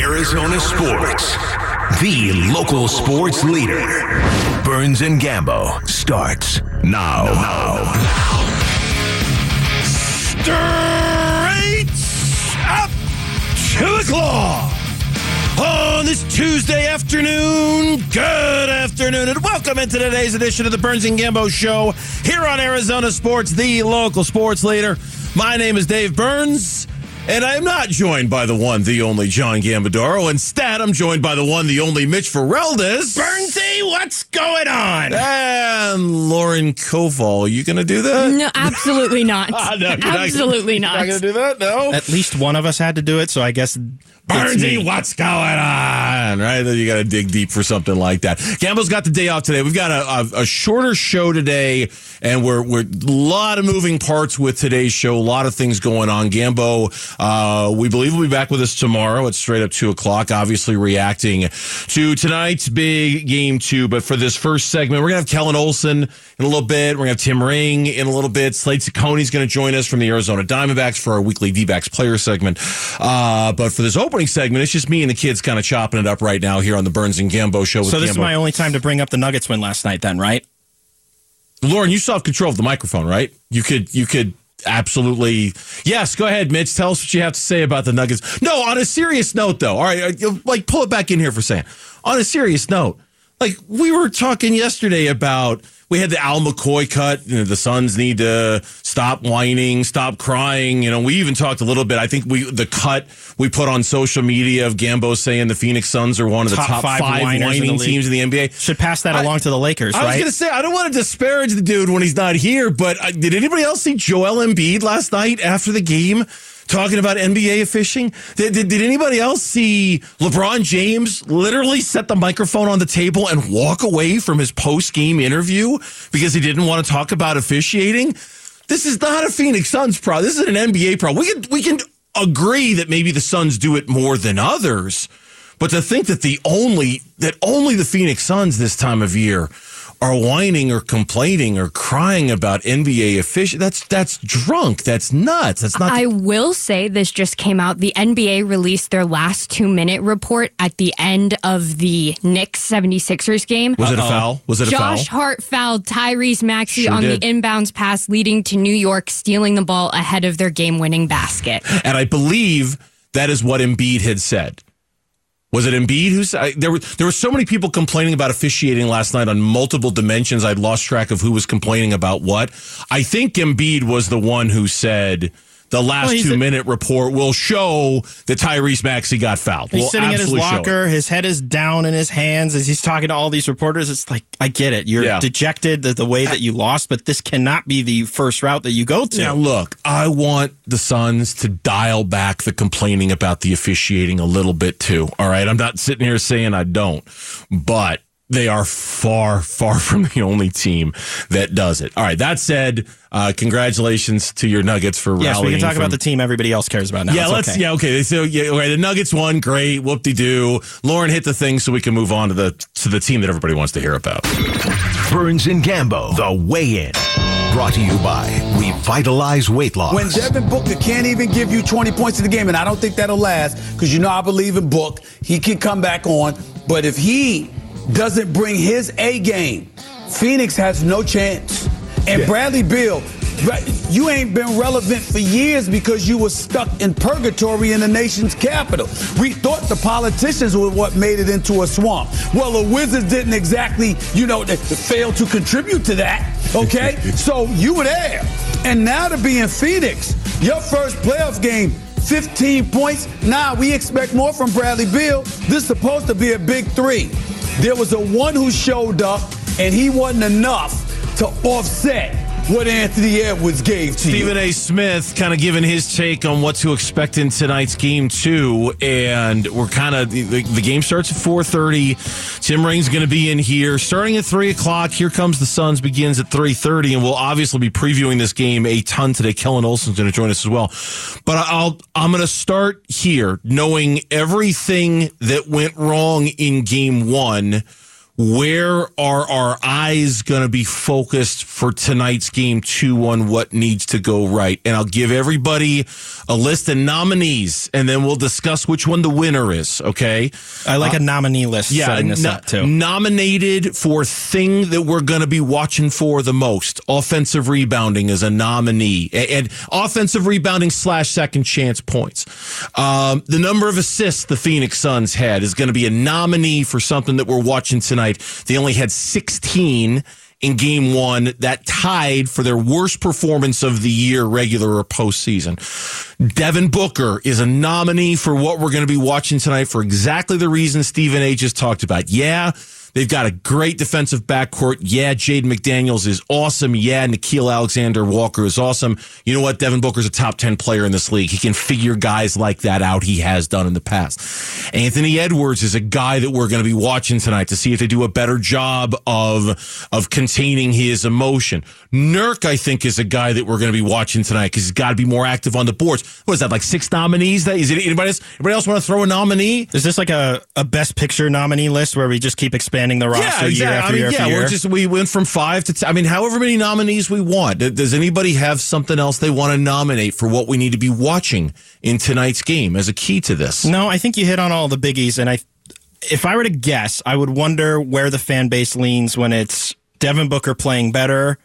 Arizona sports. The local sports leader. Burns and Gambo starts now. Straight up to the claw. On this Tuesday afternoon, good afternoon, and welcome into today's edition of the Burns and Gambo Show here on Arizona Sports, the local sports leader. My name is Dave Burns, and I am not joined by the one, the only John Gambadoro. Instead, I'm joined by the one, the only Mitch Ferreldis. Burnsy, what's going on? And Lauren Koval. You going to do that? No, absolutely not. No, absolutely not. Not going to do that? No? At least one of us had to do it, so I guess Burnsy, what's going on? Right? You got to dig deep for something like that. Gambo's got the day off today. We've got a shorter show today, and we're a lot of moving parts with today's show. A lot of things going on. Gambo, we believe will be back with us tomorrow at straight up 2 o'clock, obviously reacting to tonight's big game 2. But for this first segment, we're going to have Kellen Olson in a little bit. We're going to have Tim Ring in a little bit. Slade Cicconi's going to join us from the Arizona Diamondbacks for our weekly D-backs player segment. But for this opening segment, it's just me and the kids kind of chopping it up right now here on the Burns and Gambo Show. So this is my only time to bring up the Nuggets win last night then, right? Lauren, you still have control of the microphone, right? You could absolutely. Yes, go ahead, Mitch. Tell us what you have to say about the Nuggets. No, on a serious note, though. All right, pull it back in here for a second. On a serious note, we were talking yesterday about, we had the Al McCoy cut. The Suns need to stop whining, stop crying. We even talked a little bit. I think the cut we put on social media of Gambo saying the Phoenix Suns are one of the top five whining teams in the NBA. Should pass that along to the Lakers, right? I was going to say, I don't want to disparage the dude when he's not here, but did anybody else see Joel Embiid last night after the game talking about NBA officiating? Did anybody else see LeBron James literally set the microphone on the table and walk away from his post-game interview because he didn't want to talk about officiating? This is not a Phoenix Suns problem. This is an NBA problem. We can agree that maybe the Suns do it more than others, but to think that only the Phoenix Suns this time of year are whining or complaining or crying about NBA officials, that's drunk. That's nuts. That's not. I will say this just came out. The NBA released their last 2-minute report at the end of the Knicks 76ers game. Was it a foul? Josh Hart fouled Tyrese Maxey on the inbounds pass, leading to New York stealing the ball ahead of their game-winning basket. And I believe that is what Embiid had said. Was it Embiid who said? There were so many people complaining about officiating last night on multiple dimensions. I'd lost track of who was complaining about what. I think Embiid was the one who said the last 2-minute report will show that Tyrese Maxey got fouled. He's sitting in his locker. His head is down in his hands as he's talking to all these reporters. It's like, I get it. You're dejected the way that you lost, but this cannot be the first route that you go to. Now, look, I want the Suns to dial back the complaining about the officiating a little bit too. All right. I'm not sitting here saying I don't, but they are far, far from the only team that does it. All right. That said, congratulations to your Nuggets for rallying. Yes, we can talk about the team everybody else cares about now. Yeah, okay. So, the Nuggets won. Great. Whoop-de-doo. Lauren hit the thing so we can move on to the team that everybody wants to hear about. Burns and Gambo, the weigh-in. Brought to you by Revitalize Weight Loss. When Devin Booker can't even give you 20 points in the game, and I don't think that'll last, because I believe in Book. He can come back on. But if he doesn't bring his A game, Phoenix has no chance. And Bradley Beal, you ain't been relevant for years because you were stuck in purgatory in the nation's capital. We thought the politicians were what made it into a swamp. Well, the Wizards didn't exactly, they failed to contribute to that, okay? So you were there. And now to be in Phoenix, your first playoff game, 15 points. Now we expect more from Bradley Beal. This is supposed to be a big 3. There was a one who showed up, and he wasn't enough to offset what Anthony Edwards gave to you. Stephen A. Smith kind of giving his take on what to expect in tonight's game 2, and we're kind of the game starts at 4:30. Tim Ring's going to be in here starting at 3 o'clock. Here Comes the Suns begins at 3:30, and we'll obviously be previewing this game a ton today. Kellen Olson's going to join us as well, but I'm going to start here, knowing everything that went wrong in game 1 where are our eyes going to be focused for tonight's game 2 on what needs to go right? And I'll give everybody a list of nominees, and then we'll discuss which one the winner is, okay? I like a nominee list setting this up, too. Nominated for thing that we're going to be watching for the most. Offensive rebounding is a nominee. And offensive rebounding / second chance points. The number of assists the Phoenix Suns had is going to be a nominee for something that we're watching tonight. They only had 16 in game 1. That tied for their worst performance of the year, regular or postseason. Devin Booker is a nominee for what we're going to be watching tonight for exactly the reason Stephen A. just talked about. Yeah, they've got a great defensive backcourt. Yeah, Jaden McDaniels is awesome. Yeah, Nickeil Alexander-Walker is awesome. You know what? Devin Booker's a top 10 player in this league. He can figure guys like that out. He has done in the past. Anthony Edwards is a guy that we're going to be watching tonight to see if they do a better job of containing his emotion. Nurk, I think, is a guy that we're going to be watching tonight because he's got to be more active on the boards. What is that, like 6 nominees? Is it anybody else want to throw a nominee? Is this like a Best Picture nominee list where we just keep expanding the roster year after year? We went from 5 to 10. However many nominees we want. Does anybody have something else they want to nominate for what we need to be watching in tonight's game as a key to this? No, I think you hit on all the biggies, and if I were to guess, I would wonder where the fan base leans when it's Devin Booker playing better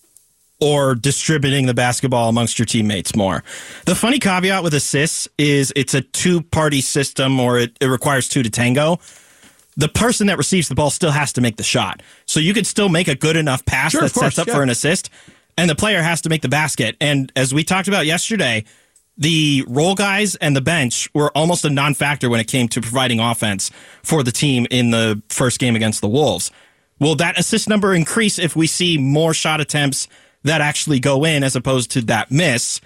or distributing the basketball amongst your teammates more. The funny caveat with assists is it's a 2-party system, or it requires 2 to tango. The person that receives the ball still has to make the shot. So you could still make a good enough pass that sets up for an assist, and the player has to make the basket. And as we talked about yesterday, the role guys and the bench were almost a non-factor when it came to providing offense for the team in the first game against the Wolves. Will that assist number increase if we see more shot attempts that actually go in as opposed to that miss?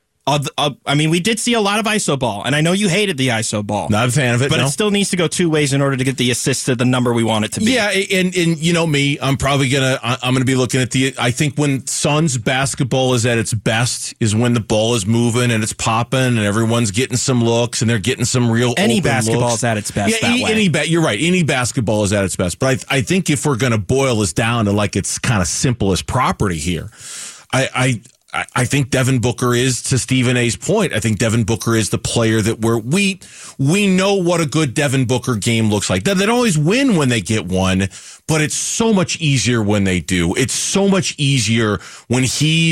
We did see a lot of ISO ball, and I know you hated the ISO ball. Not a fan of it, but it still needs to go 2 ways in order to get the assist to the number we want it to be. Yeah, and you know me, I'm gonna be looking at I think when Suns basketball is at its best is when the ball is moving and it's popping and everyone's getting some looks and they're getting some real any basketball is at its best. Yeah, you're right. Any basketball is at its best, but I think if we're gonna boil this down to like its kind of simplest property here, I think Devin Booker is, to Stephen A's point, I think Devin Booker is the player that we know what a good Devin Booker game looks like. They don't always win when they get one, but it's so much easier when they do. It's so much easier when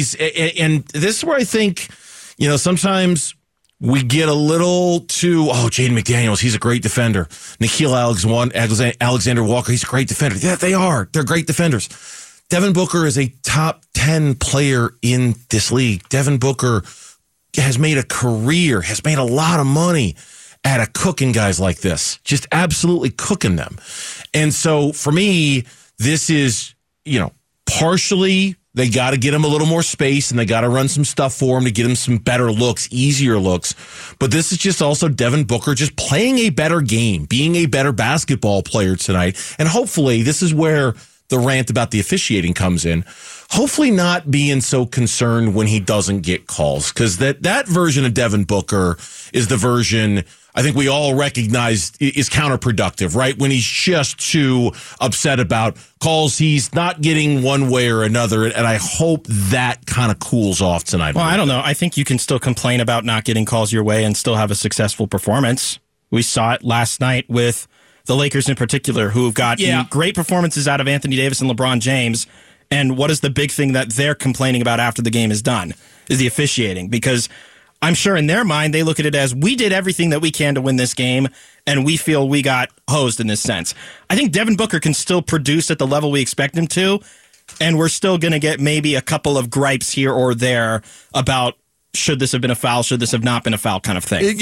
and this is where I think, sometimes we get a little too, Jaden McDaniels, he's a great defender. Nickeil Alexander-Walker, he's a great defender. Yeah, they are. They're great defenders. Devin Booker is a top 10 player in this league. Devin Booker has made a career, has made a lot of money out of cooking guys like this, just absolutely cooking them. And so for me, this is, partially they got to get him a little more space and they got to run some stuff for him to get him some better looks, easier looks. But this is just also Devin Booker just playing a better game, being a better basketball player tonight. And hopefully this is where the rant about the officiating comes in. Hopefully not being so concerned when he doesn't get calls, because that version of Devin Booker is the version I think we all recognize is counterproductive, right? When he's just too upset about calls he's not getting one way or another, and I hope that kind of cools off tonight. Well, I don't know. I think you can still complain about not getting calls your way and still have a successful performance. We saw it last night with the Lakers in particular, who have got great performances out of Anthony Davis and LeBron James. And what is the big thing that they're complaining about after the game is done is the officiating, because I'm sure in their mind, they look at it as we did everything that we can to win this game, and we feel we got hosed in this sense. I think Devin Booker can still produce at the level we expect him to, and we're still going to get maybe a couple of gripes here or there about should this have been a foul, should this have not been a foul kind of thing.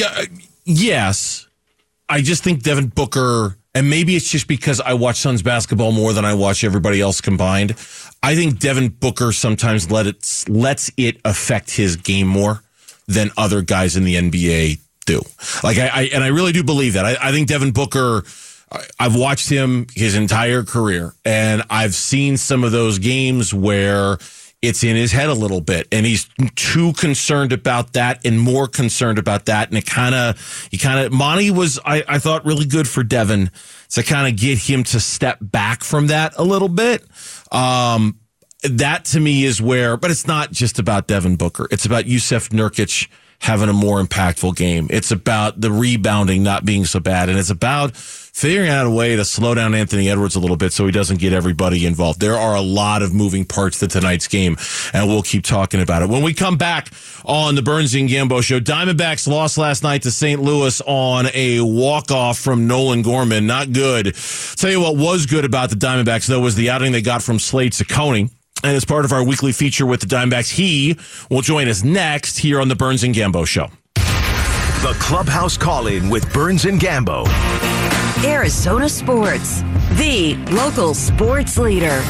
Yes. I just think Devin Booker, and maybe it's just because I watch Suns basketball more than I watch everybody else combined, I think Devin Booker sometimes lets it affect his game more than other guys in the NBA do. I really do believe that. I think Devin Booker, I've watched him his entire career, and I've seen some of those games where it's in his head a little bit, and he's too concerned about that and more concerned about that. And Monty was, I thought, really good for Devin to kind of get him to step back from that a little bit. That to me is where, but it's not just about Devin Booker. It's about Jusuf Nurkic having a more impactful game. It's about the rebounding not being so bad. And it's about figuring out a way to slow down Anthony Edwards a little bit so he doesn't get everybody involved. There are a lot of moving parts to tonight's game, and we'll keep talking about it. When we come back on the Burns and Gambo Show, Diamondbacks lost last night to St. Louis on a walk-off from Nolan Gorman. Not good. Tell you what was good about the Diamondbacks, though, was the outing they got from Slade Ciccone. And as part of our weekly feature with the Diamondbacks, he will join us next here on the Burns and Gambo Show. The Clubhouse Call-In with Burns and Gambo. Arizona Sports, the local sports leader.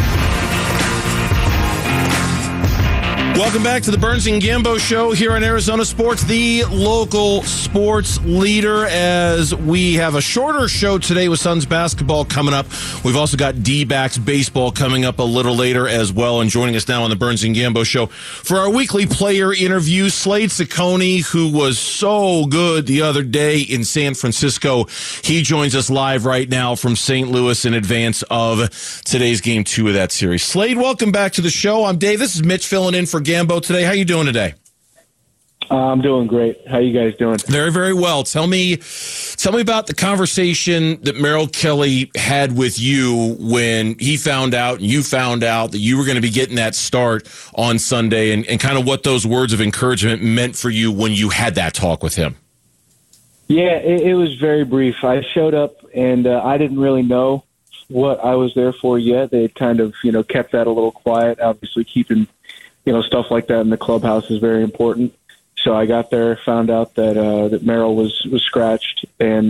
Welcome back to the Burns and Gambo Show here on Arizona Sports, the local sports leader. As we have a shorter show today with Suns basketball coming up. We've also got D-backs baseball coming up a little later as well. And joining us now on the Burns and Gambo Show for our weekly player interview, Slade Ciccone, who was so good the other day in San Francisco. He joins us live right now from St. Louis in advance of today's game 2 of that series. Slade, welcome back to the show. I'm Dave. This is Mitch filling in for Gambo today. How you doing today? I'm doing great. How you guys doing? Very, very well. Tell me about the conversation that Merrill Kelly had with you when he found out and you found out that you were going to be getting that start on Sunday, and kind of what those words of encouragement meant for you when you had that talk with him. Yeah, it was very brief. I showed up and I didn't really know what I was there for yet. They had kind of, kept that a little quiet. Obviously keeping stuff like that in the clubhouse is very important. So I got there, found out that Merrill was scratched, and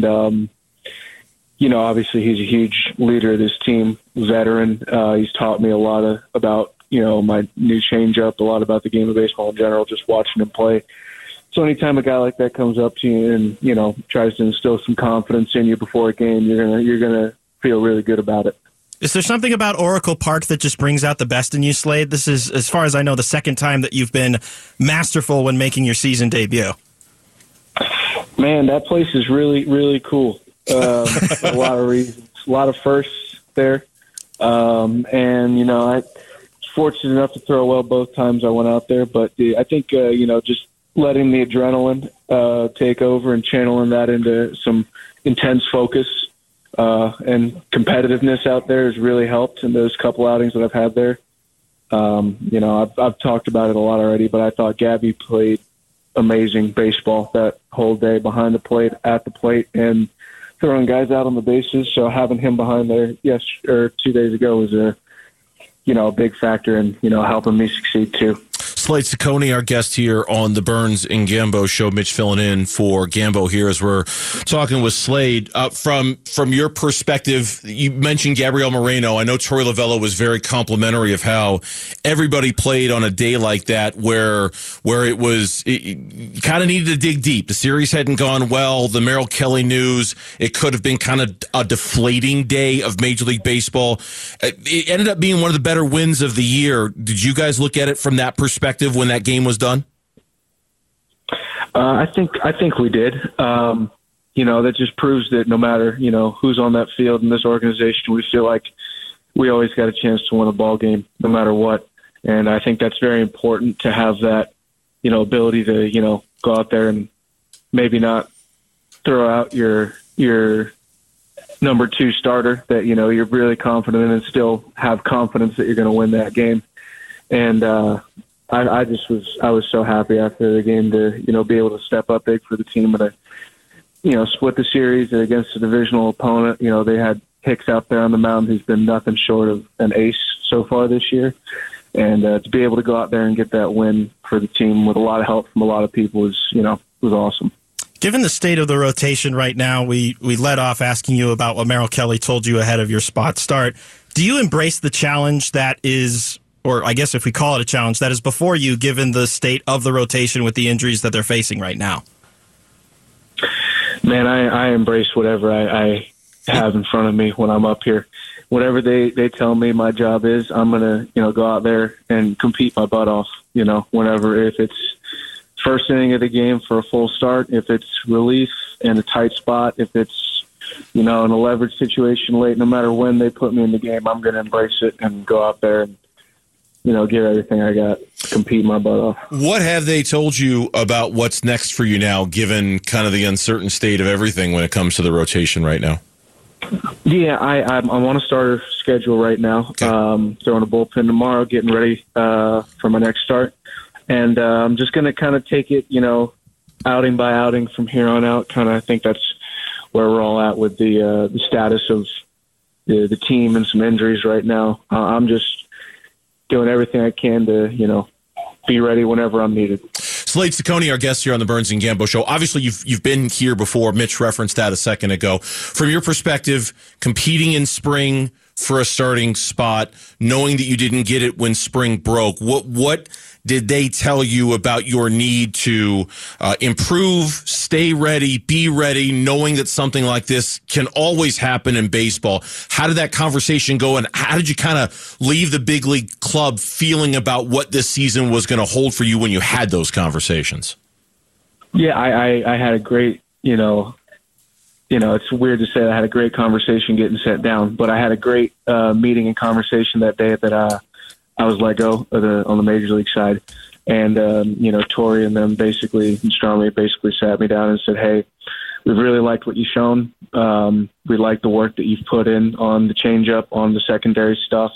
obviously he's a huge leader of this team, veteran. He's taught me a lot about my new changeup, a lot about the game of baseball in general, just watching him play. So anytime a guy like that comes up to you and tries to instill some confidence in you before a game, you're gonna feel really good about it. Is there something about Oracle Park that just brings out the best in you, Slade? This is, as far as I know, the second time that you've been masterful when making your season debut. Man, that place is really, really cool. A lot of reasons, a lot of firsts there. And, I was fortunate enough to throw well both times I went out there. But I think, just letting the adrenaline take over and channeling that into some intense focus and competitiveness out there has really helped in those couple outings that I've had there. I've talked about it a lot already, but I thought Gabby played amazing baseball that whole day behind the plate, at the plate, and throwing guys out on the bases. So having him behind there 2 days ago was a big factor in, helping me succeed too. Slade Ciccone, our guest here on the Burns and Gambo Show. Mitch filling in for Gambo here as we're talking with Slade. From your perspective, you mentioned Gabriel Moreno. I know Torey Lovullo was very complimentary of how everybody played on a day like that, where it kind of needed to dig deep. The series hadn't gone well. The Merrill Kelly news, it could have been kind of a deflating day of Major League Baseball. It ended up being one of the better wins of the year. Did you guys look at it from that perspective when that game was done? I think we did. That just proves that no matter, who's on that field in this organization, we feel like we always got a chance to win a ball game no matter what. And I think that's very important to have that, ability to, go out there and maybe not throw out your number 2 starter that, you're really confident in and still have confidence that you're going to win that game. And, I was so happy after the game to, be able to step up big for the team and to, split the series against a divisional opponent. They had Hicks out there on the mound, who's been nothing short of an ace so far this year. And to be able to go out there and get that win for the team with a lot of help from a lot of people was awesome. Given the state of the rotation right now, we led off asking you about what Merrill Kelly told you ahead of your spot start. Do you embrace the challenge that is, or I guess if we call it a challenge, that is before you, given the state of the rotation with the injuries that they're facing right now? Man, I embrace whatever I have in front of me when I'm up here. whatever they tell me my job is, I'm going to, go out there and compete my butt off, if it's first inning of the game for a full start, if it's relief in a tight spot, if it's, in a leverage situation late, no matter when they put me in the game, I'm going to embrace it and go out there and, give everything I got, compete my butt off. What have they told you about what's next for you now, given kind of the uncertain state of everything when it comes to the rotation right now? Yeah, I'm on a starter schedule right now. Okay. Throwing a bullpen tomorrow, getting ready for my next start. And I'm just going to kind of take it, outing by outing from here on out. I think that's where we're all at with the status of the team and some injuries right now. I'm just doing everything I can to, be ready whenever I'm needed. Slade Ciccone, our guest here on the Burns and Gambo Show. Obviously, you've been here before. Mitch referenced that a second ago. From your perspective, competing in spring for a starting spot, knowing that you didn't get it when spring broke, what did they tell you about your need to improve, stay ready, be ready, knowing that something like this can always happen in baseball? How did that conversation go, and how did you kind of leave the big league club feeling about what this season was going to hold for you when you had those conversations? Yeah, I had a great, it's weird to say I had a great conversation getting set down, but I had a great meeting and conversation that day that I was let go on the major league side. And, Torrey and them and Stromey basically sat me down and said, hey, we've really liked what you've shown. We like the work that you've put in on the changeup, on the secondary stuff.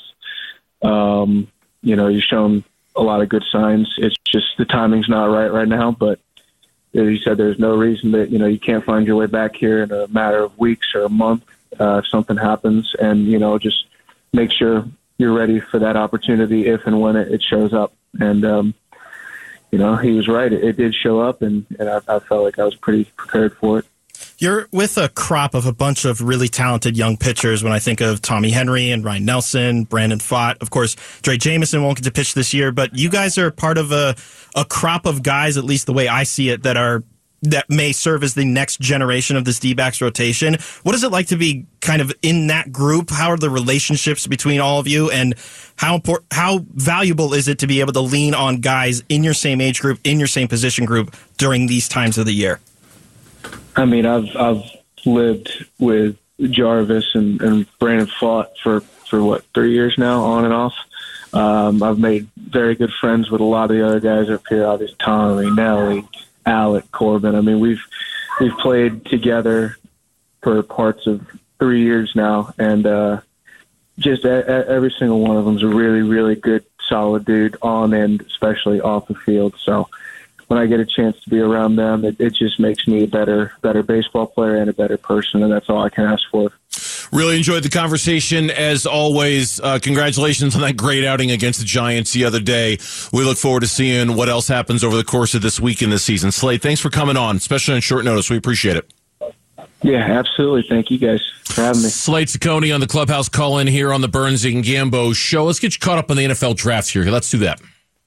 You've shown a lot of good signs. It's just the timing's not right now, but he said there's no reason that, you can't find your way back here in a matter of weeks or a month if something happens. And, just make sure you're ready for that opportunity if and when it shows up. And, he was right. It did show up, and I felt like I was pretty prepared for it. You're with a crop of a bunch of really talented young pitchers. When I think of Tommy Henry and Ryan Nelson, Brandon Pfaadt, of course, Dre Jameson won't get to pitch this year, but you guys are part of a crop of guys, at least the way I see it, that may serve as the next generation of this D-backs rotation. What is it like to be kind of in that group? How are the relationships between all of you, and how valuable is it to be able to lean on guys in your same age group, in your same position group during these times of the year? I mean, I've lived with Jarvis and Brandon Pfaadt for 3 years now, on and off. I've made very good friends with a lot of the other guys up here. Obviously, Tommy, Nelly, Alec, Corbin. I mean, we've played together for parts of 3 years now, and just every single one of them is a really, really good, solid dude on and especially off the field. So when I get a chance to be around them, it just makes me a better baseball player and a better person, and that's all I can ask for. Really enjoyed the conversation, as always. Congratulations on that great outing against the Giants the other day. We look forward to seeing what else happens over the course of this week in this season. Slade, thanks for coming on, especially on short notice. We appreciate it. Yeah, absolutely. Thank you guys for having me. Slade Ciccone on the Clubhouse call-in here on the Burns and Gambo Show. Let's get you caught up on the NFL draft here. Let's do that.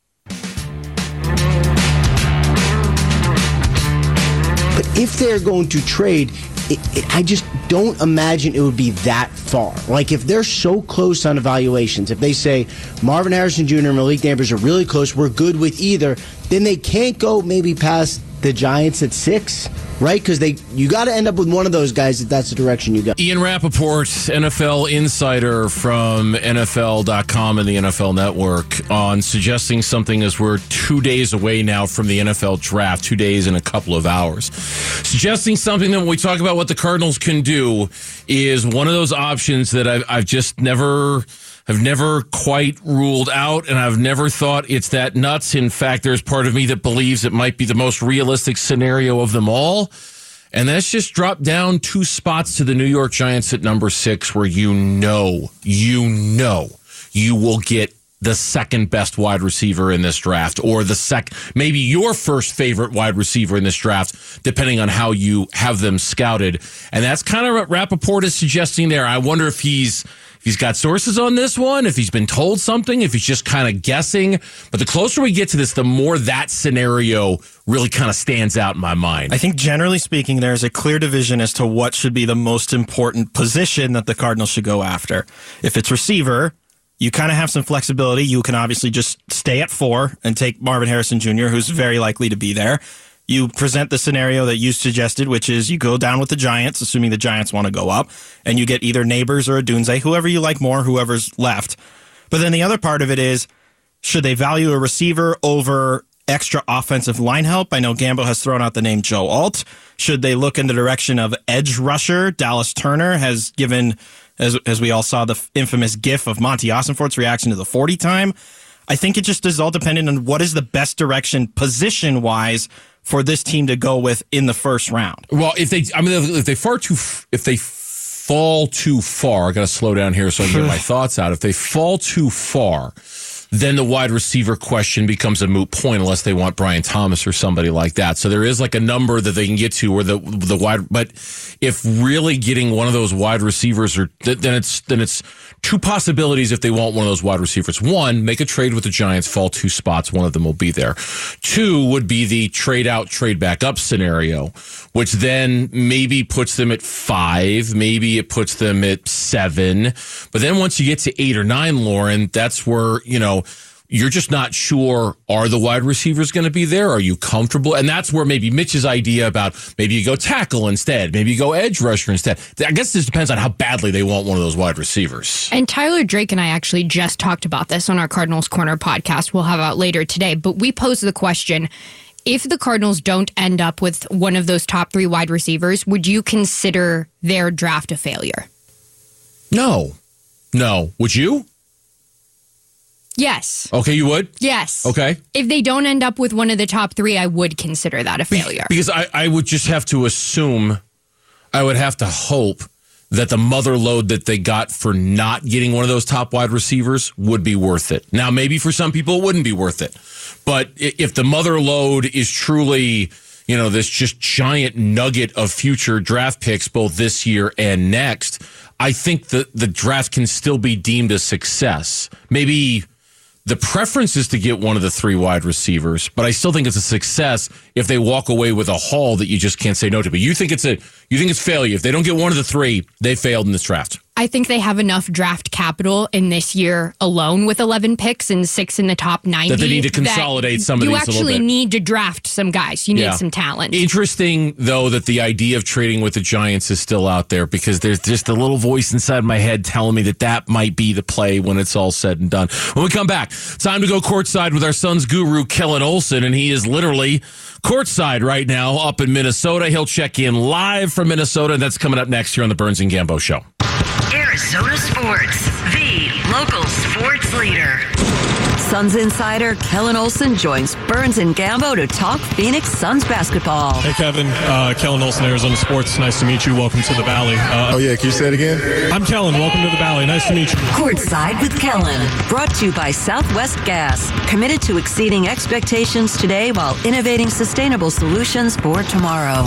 But if they're going to trade, I just don't imagine it would be that far. Like, if they're so close on evaluations, if they say Marvin Harrison Jr. and Malik Nabers are really close, we're good with either, then they can't go maybe past the Giants at 6, right? Because you got to end up with one of those guys if that's the direction you go. Ian Rappaport, NFL insider from NFL.com and the NFL Network, on suggesting something as we're 2 days away now from the NFL draft, 2 days and a couple of hours. Suggesting something that when we talk about what the Cardinals can do is one of those options that I've just never quite ruled out, and I've never thought it's that nuts. In fact, there's part of me that believes it might be the most realistic scenario of them all. And that's just drop down 2 spots to the New York Giants at number 6, where you know you will get the second best wide receiver in this draft, or maybe your first favorite wide receiver in this draft, depending on how you have them scouted. And that's kind of what Rappaport is suggesting there. I wonder if he's he's got sources on this one, if he's been told something, if he's just kind of guessing. But the closer we get to this, the more that scenario really kind of stands out in my mind. I think generally speaking, there's a clear division as to what should be the most important position that the Cardinals should go after. If it's receiver, you kind of have some flexibility. You can obviously just stay at 4 and take Marvin Harrison Jr., who's very likely to be there. You present the scenario that you suggested, which is you go down with the Giants, assuming the Giants want to go up, and you get either Neighbors or a Dunze, whoever you like more, whoever's left. But then the other part of it is, should they value a receiver over extra offensive line help? I know Gambo has thrown out the name Joe Alt. Should they look in the direction of edge rusher? Dallas Turner has given, as we all saw, the infamous gif of Monty Ossenfort's reaction to the 40 time. I think it just is all dependent on what is the best direction position-wise for this team to go with in the first round. Well, if they fall too far, I got to slow down here so I can get my thoughts out. If they fall too far, then the wide receiver question becomes a moot point unless they want Brian Thomas or somebody like that. So there is like a number that they can get to where the wide, but if really getting one of those wide receivers, then it's two possibilities if they want one of those wide receivers. One, make a trade with the Giants, fall 2 spots, one of them will be there. 2 would be the trade out, trade back up scenario, which then maybe puts them at 5, maybe it puts them at 7. But then once you get to 8 or 9, Lauren, that's where, you're just not sure, are the wide receivers going to be there? Are you comfortable? And that's where maybe Mitch's idea about maybe you go tackle instead, maybe you go edge rusher instead. I guess this depends on how badly they want one of those wide receivers. And Tyler Drake and I actually just talked about this on our Cardinals Corner podcast we'll have out later today. But we posed the question, if the Cardinals don't end up with one of those top 3 wide receivers, would you consider their draft a failure? No. Would you? Yes. Okay, you would? Yes. Okay. If they don't end up with one of the top 3, I would consider that a failure. Because I would just have to assume, I would have to hope that the mother load that they got for not getting one of those top wide receivers would be worth it. Now, maybe for some people it wouldn't be worth it. But if the mother load is truly, this just giant nugget of future draft picks both this year and next, I think that the draft can still be deemed a success. Maybe the preference is to get one of the 3 wide receivers, but I still think it's a success if they walk away with a haul that you just can't say no to. But you think it's failure. If they don't get one of the 3, they failed in this draft. I think they have enough draft capital in this year alone with 11 picks and 6 in the top 90. That they need to consolidate some of these a little bit. You actually need to draft some guys. You need some talent. Interesting, though, that the idea of trading with the Giants is still out there because there's just a little voice inside my head telling me that might be the play when it's all said and done. When we come back, time to go courtside with our Suns guru, Kellen Olson, and he is literally courtside right now up in Minnesota. He'll check in live from Minnesota, and that's coming up next here on the Burns and Gambo Show. Arizona Sports, the local sports leader. Suns insider Kellen Olson joins Burns and Gambo to talk Phoenix Suns basketball. Hey, Kevin. Kellen Olson, Arizona Sports. Nice to meet you. Welcome to the Valley. Can you say it again? I'm Kellen. Welcome to the Valley. Nice to meet you. Courtside with Kellen. Brought to you by Southwest Gas. Committed to exceeding expectations today while innovating sustainable solutions for tomorrow.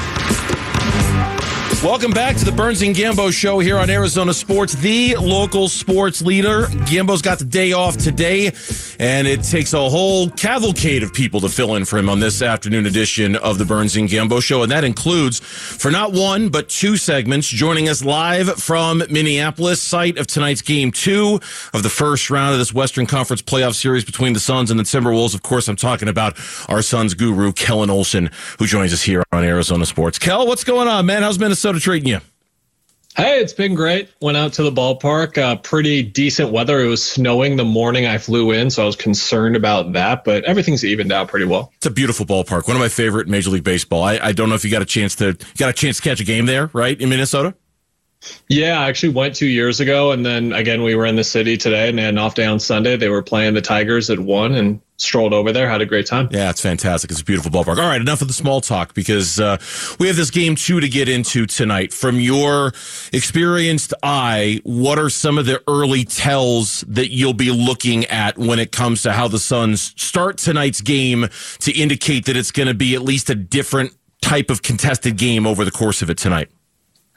Welcome back to the Burns and Gambo Show here on Arizona Sports, the local sports leader. Gambo's got the day off today, and it takes a whole cavalcade of people to fill in for him on this afternoon edition of the Burns and Gambo Show, and that includes, for not 1, but 2 segments, joining us live from Minneapolis, site of tonight's Game 2 of the first round of this Western Conference playoff series between the Suns and the Timberwolves. Of course, I'm talking about our Suns guru, Kellen Olson, who joins us here on Arizona Sports. Kel, what's going on, man? How's Minnesota treating you? Hey, it's been great. Went out to the ballpark. Pretty decent weather. It was snowing the morning I flew in, so I was concerned about that, but everything's evened out pretty well. It's a beautiful ballpark. One of my favorite in Major League Baseball. I don't know if you got a chance to catch a game there, right, in Minnesota? Yeah, I actually went 2 years ago, and then again we were in the city today, and they had an off day on Sunday. They were playing the Tigers at 1 and strolled over there, had a great time. Yeah, it's fantastic. It's a beautiful ballpark. All right, enough of the small talk because we have this Game 2 to get into tonight. From your experienced eye, what are some of the early tells that you'll be looking at when it comes to how the Suns start tonight's game to indicate that it's going to be at least a different type of contested game over the course of it tonight?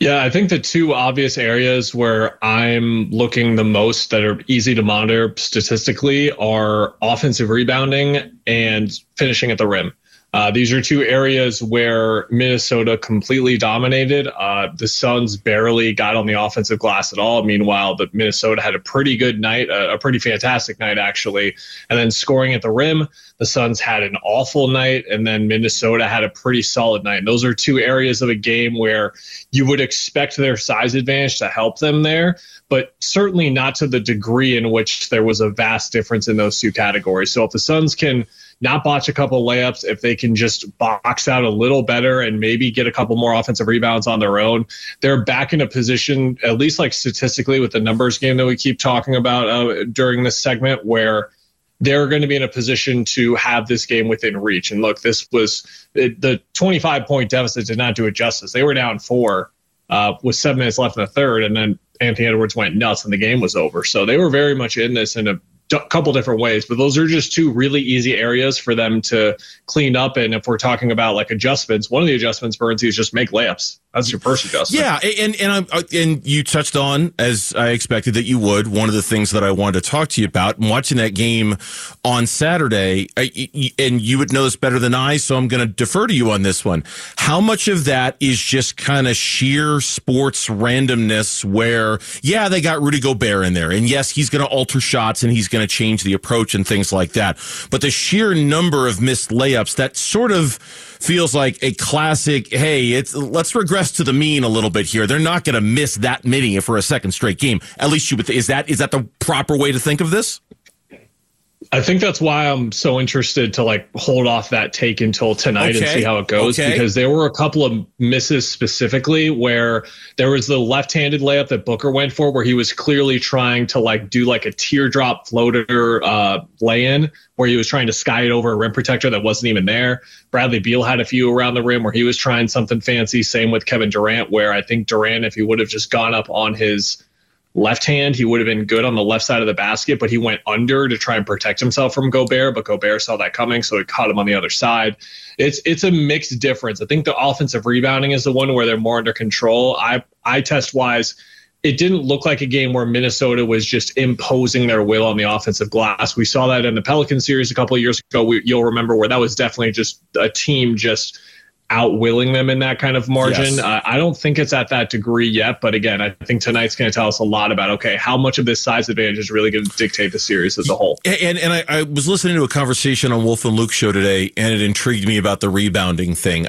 Yeah, I think the two obvious areas where I'm looking the most that are easy to monitor statistically are offensive rebounding and finishing at the rim. These are two areas where Minnesota completely dominated. The Suns barely got on the offensive glass at all. Meanwhile, the Minnesota had a pretty good night, a pretty fantastic night, actually. And then scoring at the rim, the Suns had an awful night, and then Minnesota had a pretty solid night. And those are two areas of a game where you would expect their size advantage to help them there, but certainly not to the degree in which there was a vast difference in those two categories. So if the Suns can not botch a couple layups, if they can just box out a little better and maybe get a couple more offensive rebounds on their own, they're back in a position, at least like statistically with the numbers game that we keep talking about during this segment, where they're going to be in a position to have this game within reach. And look, this was the 25-point deficit did not do it justice. They were down 4 with 7 minutes left in the third, and then Anthony Edwards went nuts and the game was over. So they were very much in this in a couple different ways, but those are just two really easy areas for them to clean up. And if we're talking about like adjustments, one of the adjustments, Burns, is just make layups. That's your first adjustment. Yeah, and you touched on, as I expected that you would, one of the things that I wanted to talk to you about. I'm watching that game on Saturday, and you would know this better than I, so I'm going to defer to you on this one. How much of that is just kind of sheer sports randomness where, yeah, they got Rudy Gobert in there, and yes, he's going to alter shots and he's going to change the approach and things like that. But the sheer number of missed layups, that sort of feels like a classic, hey, let's regress to the mean a little bit here. They're not going to miss that many for a second straight game. At least you would. Is that the proper way to think of this? I think that's why I'm so interested to like hold off that take until tonight and see how it goes, because there were a couple of misses specifically where there was the left-handed layup that Booker went for where he was clearly trying to like do like a teardrop floater lay-in where he was trying to sky it over a rim protector that wasn't even there. Bradley Beal had a few around the rim where he was trying something fancy. Same with Kevin Durant, where I think Durant, if he would have just gone up on his left hand, he would have been good on the left side of the basket, but he went under to try and protect himself from Gobert, but Gobert saw that coming, so he caught him on the other side. It's a mixed difference. I think the offensive rebounding is the one where they're more under control. Eye test wise, it didn't look like a game where Minnesota was just imposing their will on the offensive glass. We saw that in the Pelican series a couple of years ago. You'll remember where that was definitely just a team just outwilling them in that kind of margin. Yes. I don't think it's at that degree yet, but again, I think tonight's going to tell us a lot about, okay, how much of this size advantage is really going to dictate the series as a whole. And I was listening to a conversation on Wolf and Luke show today, and it intrigued me about the rebounding thing.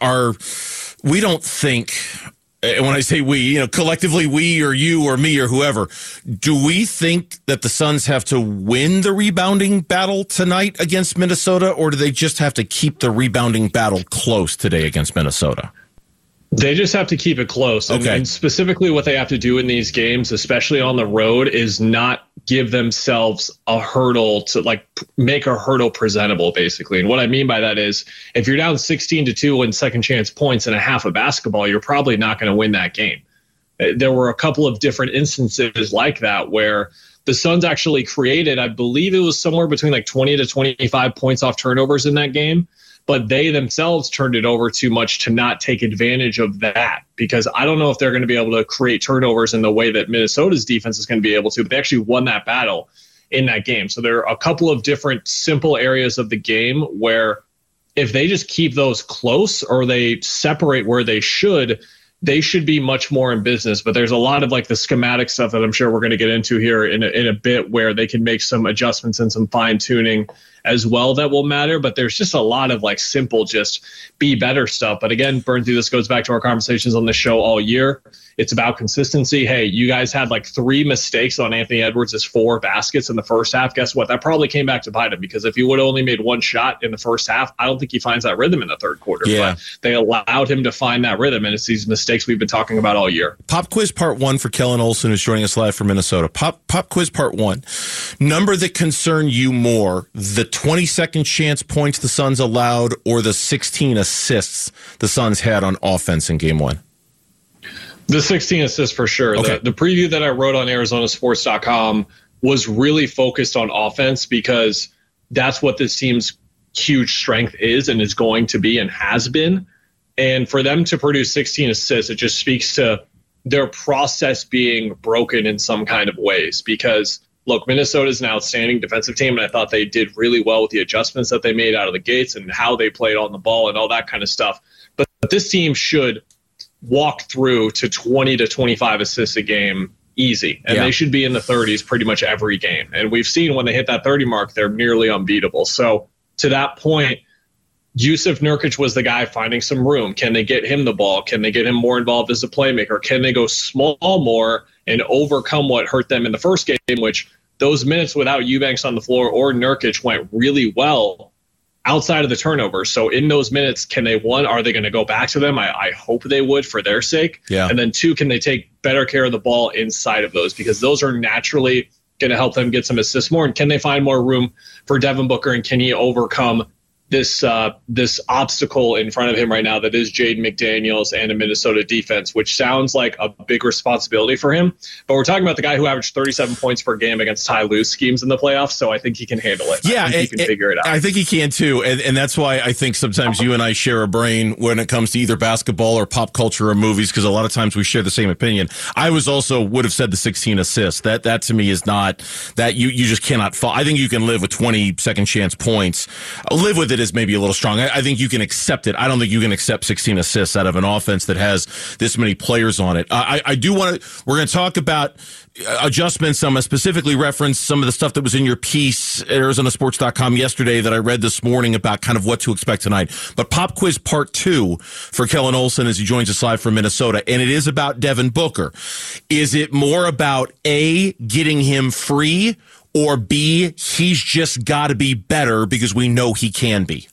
We don't think, and when I say we, collectively, we or you or me or whoever, do we think that the Suns have to win the rebounding battle tonight against Minnesota, or do they just have to keep the rebounding battle close today against Minnesota? They just have to keep it close. Okay. And specifically what they have to do in these games, especially on the road, is not give themselves a hurdle to like make a hurdle presentable, basically. And what I mean by that is if you're down 16-2 in second chance points in a half of basketball, you're probably not going to win that game. There were a couple of different instances like that where the Suns actually created, I believe it was somewhere between like 20 to 25 points off turnovers in that game. But they themselves turned it over too much to not take advantage of that, because I don't know if they're going to be able to create turnovers in the way that Minnesota's defense is going to be able to, but they actually won that battle in that game. So there are a couple of different simple areas of the game where if they just keep those close or they separate where they should be much more in business. But there's a lot of like the schematic stuff that I'm sure we're going to get into here in a bit where they can make some adjustments and some fine tuning as well that will matter. But there's just a lot of like simple, just be better stuff. But again, Burnsy, this goes back to our conversations on this show all year. It's about consistency. Hey, you guys had like 3 mistakes on Anthony Edwards' 4 baskets in the first half. Guess what? That probably came back to bite him, because if he would have only made 1 shot in the first half, I don't think he finds that rhythm in the third quarter. Yeah. But they allowed him to find that rhythm, and it's these mistakes we've been talking about all year. Pop quiz part 1 for Kellen Olson, who's joining us live from Minnesota. Pop quiz part 1. Number that concern you more, the 22nd chance points the Suns allowed or the 16 assists the Suns had on offense in game 1? The 16 assists for sure. Okay. The preview that I wrote on Arizonasports.com was really focused on offense, because that's what this team's huge strength is and is going to be and has been. And for them to produce 16 assists, it just speaks to their process being broken in some kind of ways. Because, look, Minnesota is an outstanding defensive team, and I thought they did really well with the adjustments that they made out of the gates and how they played on the ball and all that kind of stuff. But this team should walk through to 20 to 25 assists a game easy. And they should be in the 30s pretty much every game. And we've seen when they hit that 30 mark, they're nearly unbeatable. So to that point, Jusuf Nurkic was the guy finding some room. Can they get him the ball? Can they get him more involved as a playmaker? Can they go small more and overcome what hurt them in the first game, which those minutes without Eubanks on the floor or Nurkic went really well outside of the turnovers. So in those minutes, can they, one, are they going to go back to them? I hope they would for their sake. Yeah. And then two, can they take better care of the ball inside of those? Because those are naturally going to help them get some assists more. And can they find more room for Devin Booker? And can he overcome this obstacle in front of him right now that is Jaden McDaniels and a Minnesota defense, which sounds like a big responsibility for him. But we're talking about the guy who averaged 37 points per game against Ty Lue schemes in the playoffs, so I think he can handle it. Yeah, I think he can figure it out. I think he can too, and that's why I think sometimes you and I share a brain when it comes to either basketball or pop culture or movies, because a lot of times we share the same opinion. I would have said the 16 assists. That to me is not that you just cannot fall. I think you can live with 20 second chance points. Live with it is maybe a little strong. I think you can accept it. I don't think you can accept 16 assists out of an offense that has this many players on it. I do want to. We're going to talk about adjustments. I'm going to specifically reference some of the stuff that was in your piece at ArizonaSports.com yesterday that I read this morning about kind of what to expect tonight. But Pop Quiz Part 2 for Kellen Olson as he joins us live from Minnesota, and it is about Devin Booker. Is it more about A, getting him free, or B, he's just got to be better because we know he can be?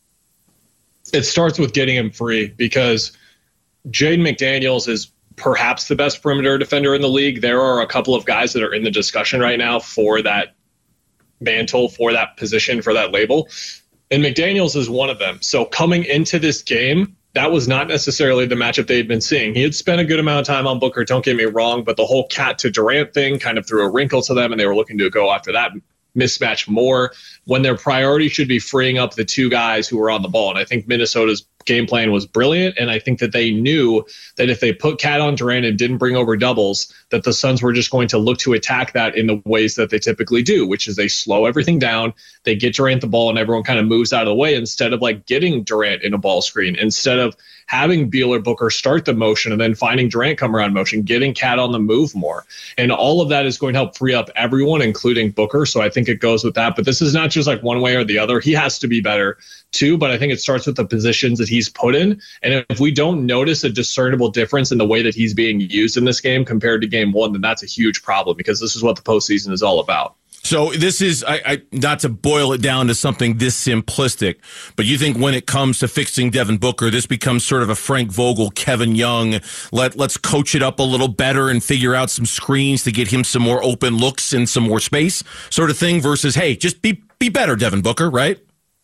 It starts with getting him free, because Jaden McDaniels is perhaps the best perimeter defender in the league. There are a couple of guys that are in the discussion right now for that mantle, for that position, for that label. And McDaniels is one of them. So coming into this game, that was not necessarily the matchup they had been seeing. He had spent a good amount of time on Booker, don't get me wrong, but the whole Cat to Durant thing kind of threw a wrinkle to them, and they were looking to go after that mismatch more when their priority should be freeing up the two guys who were on the ball. And I think Minnesota's game plan was brilliant, and I think that they knew that if they put Cat on Durant and didn't bring over doubles, that the Suns were just going to look to attack that in the ways that they typically do, which is they slow everything down, they get Durant the ball, and everyone kind of moves out of the way instead of like getting Durant in a ball screen, instead of having Beal or Booker start the motion and then finding Durant come around motion, getting Cat on the move more. And all of that is going to help free up everyone, including Booker. So I think it goes with that. But this is not just like one way or the other. He has to be better too, but I think it starts with the positions that he's put in. And if we don't notice a discernible difference in the way that he's being used in this game compared to game one, then that's a huge problem, because this is what the postseason is all about. So this is, I not to boil it down to something this simplistic, but you think when it comes to fixing Devin Booker, this becomes sort of a Frank Vogel, Kevin Young, let's coach it up a little better and figure out some screens to get him some more open looks and some more space sort of thing, versus, hey, just be better, Devin Booker, right?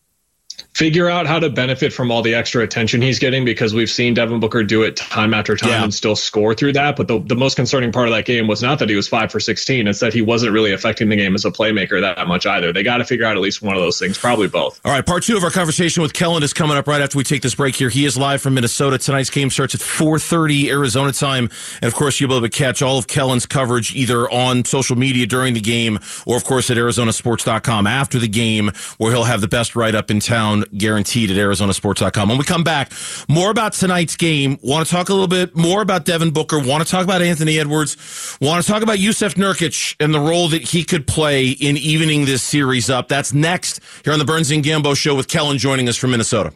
Figure out how to benefit from all the extra attention he's getting, because we've seen Devin Booker do it time after time and still score through that. But the most concerning part of that game was not that he was 5 for 16. It's that he wasn't really affecting the game as a playmaker that much either. They got to figure out at least one of those things, probably both. All right, part 2 of our conversation with Kellen is coming up right after we take this break here. He is live from Minnesota. Tonight's game starts at 4:30 Arizona time. And, of course, you'll be able to catch all of Kellen's coverage either on social media during the game or, of course, at ArizonaSports.com after the game, where he'll have the best write-up in town guaranteed at ArizonaSports.com. When we come back, more about tonight's game. Want to talk a little bit more about Devin Booker. Want to talk about Anthony Edwards. Want to talk about Jusuf Nurkic and the role that he could play in evening this series up. That's next here on the Burns and Gambo Show with Kellen joining us from Minnesota.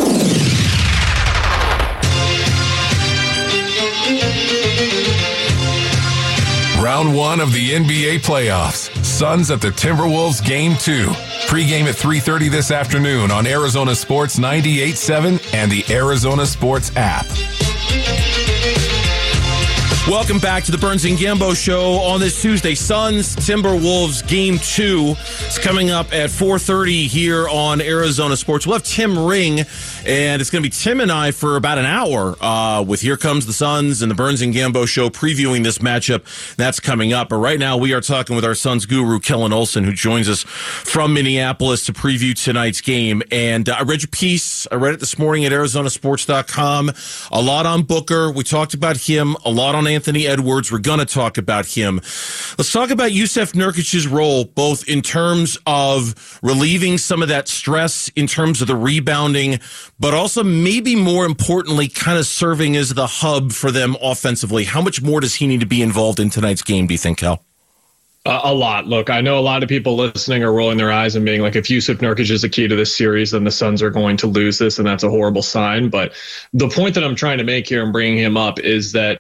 Round 1 of the NBA playoffs. Suns at the Timberwolves Game 2. Pre-game at 3:30 this afternoon on Arizona Sports 98.7 and the Arizona Sports app. Welcome back to the Burns and Gambo Show on this Tuesday. Suns Timberwolves Game 2 is coming up at 4:30 here on Arizona Sports. We'll have Tim Ring, and it's going to be Tim and I for about an hour with Here Comes the Suns and the Burns and Gambo Show previewing this matchup. That's coming up. But right now we are talking with our Suns guru, Kellen Olson, who joins us from Minneapolis to preview tonight's game. And I read your piece. I read it this morning at ArizonaSports.com. A lot on Booker. We talked about him. A lot on Anthony Edwards. We're going to talk about him. Let's talk about Jusuf Nurkic's role, both in terms of relieving some of that stress in terms of the rebounding, but also maybe more importantly, kind of serving as the hub for them offensively. How much more does he need to be involved in tonight's game, do you think, Cal? A lot. Look, I know a lot of people listening are rolling their eyes and being like, if Jusuf Nurkic is the key to this series, then the Suns are going to lose this, and that's a horrible sign. But the point that I'm trying to make here and bringing him up is that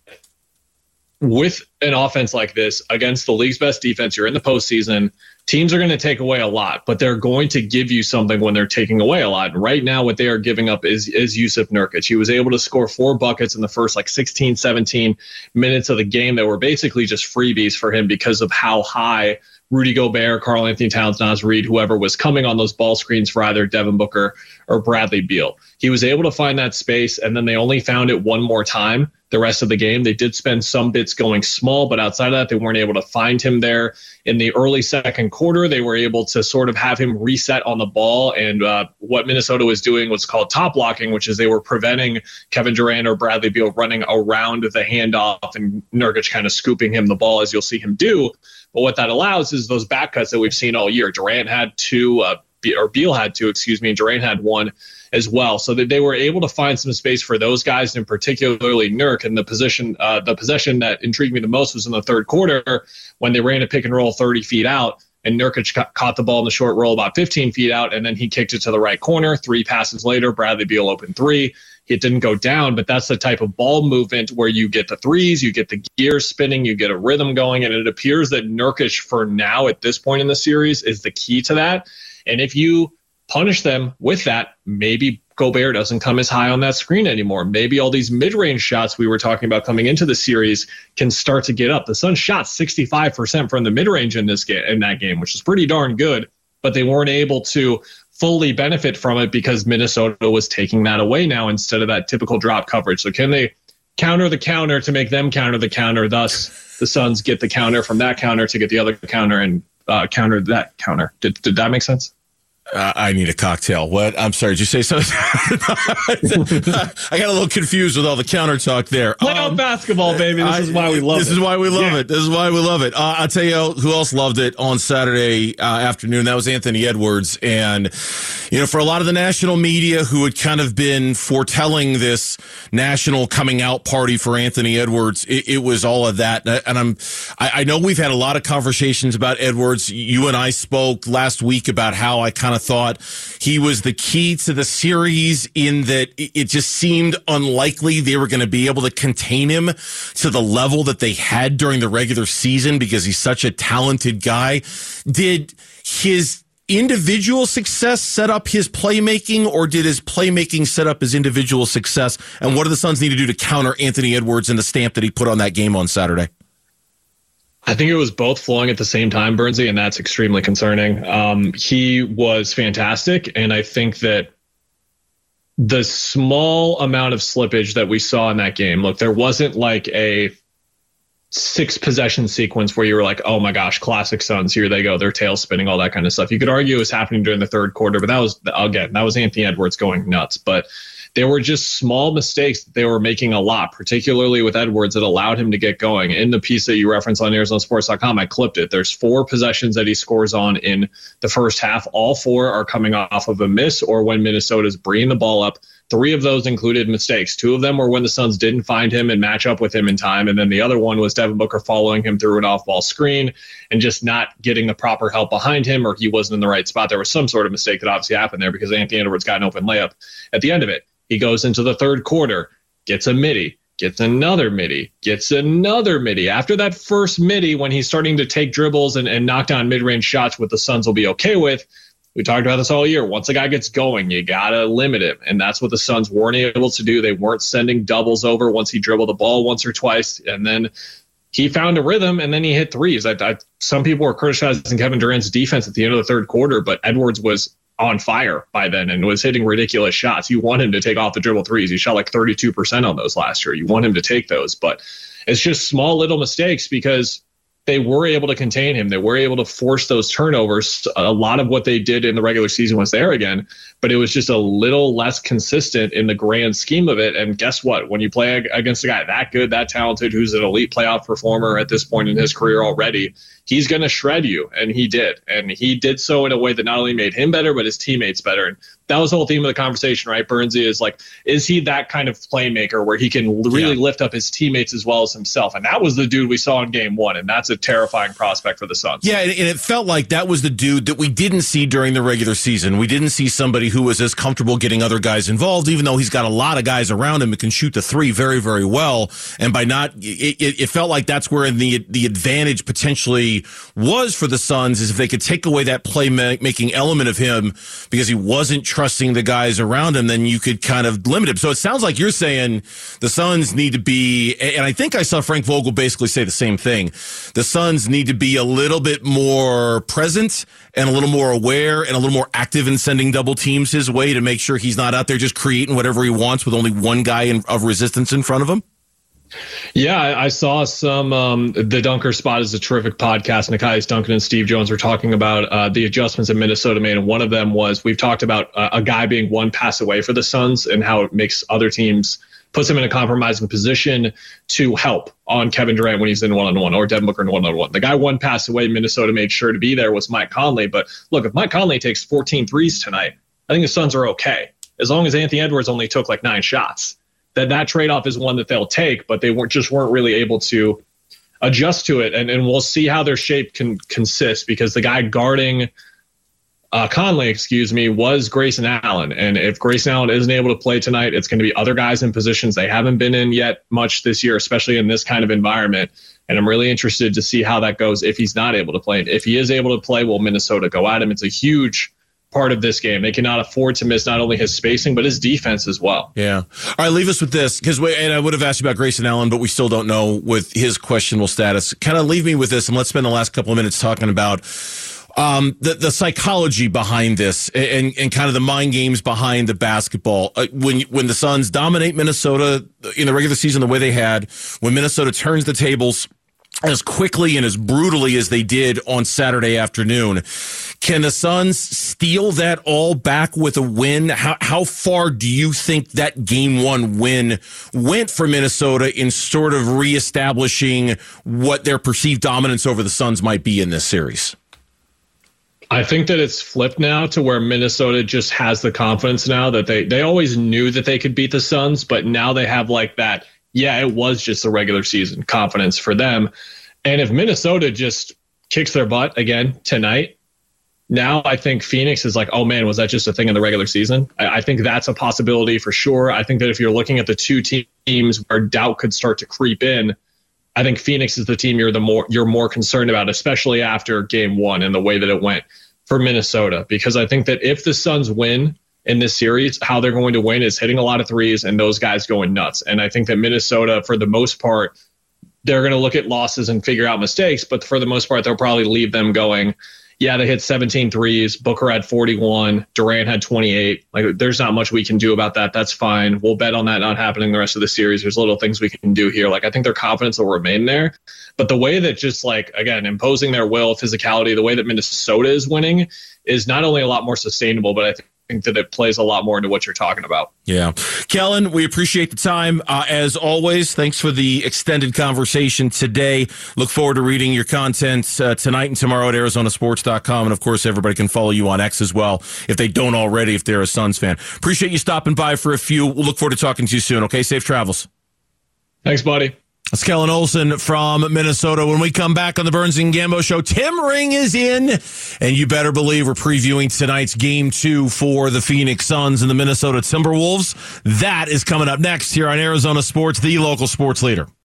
with an offense like this against the league's best defense, you're in the postseason, teams are going to take away a lot, but they're going to give you something when they're taking away a lot. And right now, what they are giving up is Jusuf Nurkic. He was able to score 4 buckets in the first 16, 17 minutes of the game that were basically just freebies for him because of how high Rudy Gobert, Karl Anthony Towns, Naz Reid, whoever was coming on those ball screens for either Devin Booker or Bradley Beal. He was able to find that space, and then they only found it one more time the rest of the game. They did spend some bits going small, but outside of that, they weren't able to find him there. In the early second quarter, they were able to sort of have him reset on the ball, and what Minnesota was doing was called top blocking, which is they were preventing Kevin Durant or Bradley Beal running around the handoff and Nurkic kind of scooping him the ball, as you'll see him do. But what that allows is those back cuts that we've seen all year. Durant had 2, or Beal had 2, and Durant had 1 as well. So that they were able to find some space for those guys, and particularly Nurk. And the possession that intrigued me the most was in the third quarter when they ran a pick and roll 30 feet out, and Nurkic caught the ball in the short roll about 15 feet out, and then he kicked it to the right corner. 3 passes later, Bradley Beal opened 3. It didn't go down, but that's the type of ball movement where you get the threes, you get the gears spinning, you get a rhythm going, and it appears that Nurkic, for now at this point in the series, is the key to that. And if you punish them with that, maybe Gobert doesn't come as high on that screen anymore. Maybe all these mid-range shots we were talking about coming into the series can start to get up. The Suns shot 65% from the mid-range in that game, which is pretty darn good, but they weren't able to fully benefit from it because Minnesota was taking that away now instead of that typical drop coverage. So can they counter the counter to make them counter the counter? Thus, the Suns get the counter from that counter to get the other counter and counter that counter. Did that make sense? I need a cocktail. What? I'm sorry. Did you say something? I got a little confused with all the counter talk there. Playoff basketball, baby. This is why we love it. This is why we love it. This is why we love it. I'll tell you who else loved it on Saturday afternoon. That was Anthony Edwards. And, for a lot of the national media who had kind of been foretelling this national coming out party for Anthony Edwards, it was all of that. And I know we've had a lot of conversations about Edwards. You and I spoke last week about how I kind of thought he was the key to the series in that it just seemed unlikely they were going to be able to contain him to the level that they had during the regular season because he's such a talented guy. Did his individual success set up his playmaking, or did his playmaking set up his individual success? And what do the Suns need to do to counter Anthony Edwards and the stamp that he put on that game on Saturday? I think it was both flowing at the same time, Bernsey, and that's extremely concerning. He was fantastic, and I think that the small amount of slippage that we saw in that game, look, there wasn't like a 6-possession sequence where you were like, oh my gosh, classic Suns, here they go, their tails spinning, all that kind of stuff. You could argue it was happening during the third quarter, but that was Anthony Edwards going nuts. But there were just small mistakes that they were making a lot, particularly with Edwards, that allowed him to get going. In the piece that you reference on ArizonaSports.com, I clipped it. There's 4 possessions that he scores on in the first half. All 4 are coming off of a miss or when Minnesota's bringing the ball up. 3 of those included mistakes. 2 of them were when the Suns didn't find him and match up with him in time. And then the other one was Devin Booker following him through an off-ball screen and just not getting the proper help behind him, or he wasn't in the right spot. There was some sort of mistake that obviously happened there because Anthony Edwards got an open layup at the end of it. He goes into the third quarter, gets a midi, gets another midi, gets another midi. After that first midi, when he's starting to take dribbles and knock down mid-range shots, what the Suns will be okay with, We talked about this all year. Once a guy gets going, you got to limit him. And that's what the Suns weren't able to do. They weren't sending doubles over once he dribbled the ball once or twice. And then he found a rhythm, and then he hit threes. Some people were criticizing Kevin Durant's defense at the end of the third quarter, but Edwards was on fire by then and was hitting ridiculous shots. You want him to take off the dribble threes. He shot like 32% on those last year. You want him to take those. But it's just small little mistakes because they were able to contain him. They were able to force those turnovers. A lot of what they did in the regular season was there again, but it was just a little less consistent in the grand scheme of it. And guess what? When you play against a guy that good, that talented, who's an elite playoff performer at this point in his career already, he's going to shred you. And he did. And he did so in a way that not only made him better, but his teammates better. And that was the whole theme of the conversation, right? Burnsy is like, is he that kind of playmaker where he can really lift up his teammates as well as himself? And that was the dude we saw in game one. And that's a terrifying prospect for the Suns. Yeah, and it felt like that was the dude that we didn't see during the regular season. We didn't see somebody who was as comfortable getting other guys involved, even though he's got a lot of guys around him that can shoot the three very, very well. And by not, it felt like that's where the advantage potentially was for the Suns, is if they could take away that playmaking element of him because he wasn't trusting the guys around him, then you could kind of limit him. So it sounds like you're saying the Suns need to be, and I think I saw Frank Vogel basically say the same thing, the Suns need to be a little bit more present and a little more aware and a little more active in sending double teams his way to make sure he's not out there just creating whatever he wants with only one guy of resistance in front of him. Yeah, I saw some, the Dunker Spot is a terrific podcast. Nekias Duncan and Steve Jones were talking about the adjustments that Minnesota made. And one of them was, we've talked about a guy being one pass away for the Suns and how it makes other teams, puts him in a compromising position to help on Kevin Durant when he's in one-on-one, or Devin Booker in one-on-one. The guy one pass away Minnesota made sure to be there was Mike Conley. But look, if Mike Conley takes 14 threes tonight, I think the Suns are okay. As long as Anthony Edwards only took like 9 shots. That trade-off is one that they'll take, but they weren't really able to adjust to it. And we'll see how their shape can consist, because the guy guarding Conley, was Grayson Allen. And if Grayson Allen isn't able to play tonight, it's going to be other guys in positions they haven't been in yet much this year, especially in this kind of environment. And I'm really interested to see how that goes if he's not able to play. If he is able to play, will Minnesota go at him? It's a huge part of this game. They cannot afford to miss not only his spacing, but his defense as well. Yeah. All right, leave us with this, and I would have asked you about Grayson Allen, but we still don't know with his questionable status. Kind of leave me with this, and let's spend the last couple of minutes talking about the psychology behind this and kind of the mind games behind the basketball. When the Suns dominate Minnesota in the regular season the way they had, when Minnesota turns the tables as quickly and as brutally as they did on Saturday afternoon, can the Suns steal that all back with a win? How far do you think that game one win went for Minnesota in sort of reestablishing what their perceived dominance over the Suns might be in this series? I think that it's flipped now to where Minnesota just has the confidence now that they always knew that they could beat the Suns, but now they have like that, yeah, it was just the regular season confidence for them. And if Minnesota just kicks their butt again tonight, now I think Phoenix is like, oh man, was that just a thing in the regular season? I think that's a possibility for sure. I think that if you're looking at the two teams where doubt could start to creep in, I think Phoenix is the team you're more concerned about, especially after game one and the way that it went for Minnesota. Because I think that if the Suns win in this series, how they're going to win is hitting a lot of threes and those guys going nuts. And I think that Minnesota, for the most part, they're going to look at losses and figure out mistakes, but for the most part, they'll probably leave them going, yeah, they hit 17 threes. Booker had 41. Durant had 28. Like, there's not much we can do about that. That's fine. We'll bet on that not happening the rest of the series. There's little things we can do here. Like, I think their confidence will remain there. But the way that just, like, again, imposing their will, physicality, the way that Minnesota is winning is not only a lot more sustainable, but I think that it plays a lot more into what you're talking about. Yeah. Kellen, we appreciate the time. As always, thanks for the extended conversation today. Look forward to reading your content tonight and tomorrow at ArizonaSports.com. And, of course, everybody can follow you on X as well if they don't already, if they're a Suns fan. Appreciate you stopping by for a few. We'll look forward to talking to you soon, okay? Safe travels. Thanks, buddy. That's Kellen Olson from Minnesota. When we come back on the Burns and Gambo Show, Tim Ring is in, and you better believe we're previewing tonight's Game 2 for the Phoenix Suns and the Minnesota Timberwolves. That is coming up next here on Arizona Sports, the local sports leader.